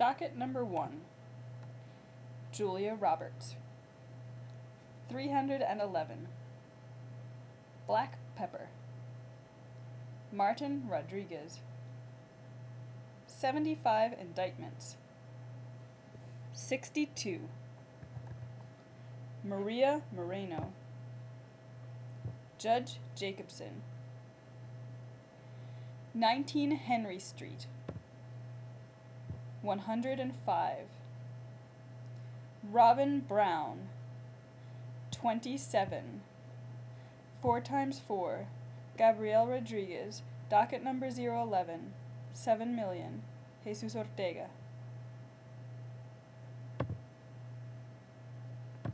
Docket number 1. Julia Roberts. 311. Black pepper. Martin Rodriguez. 75 indictments. 62. Maria Moreno. Judge Jacobson. 19 Henry Street. 105. Robin Brown. 27. 4 times 4. Gabriel Rodriguez. Docket number 011. 7 million. Jesus Ortega.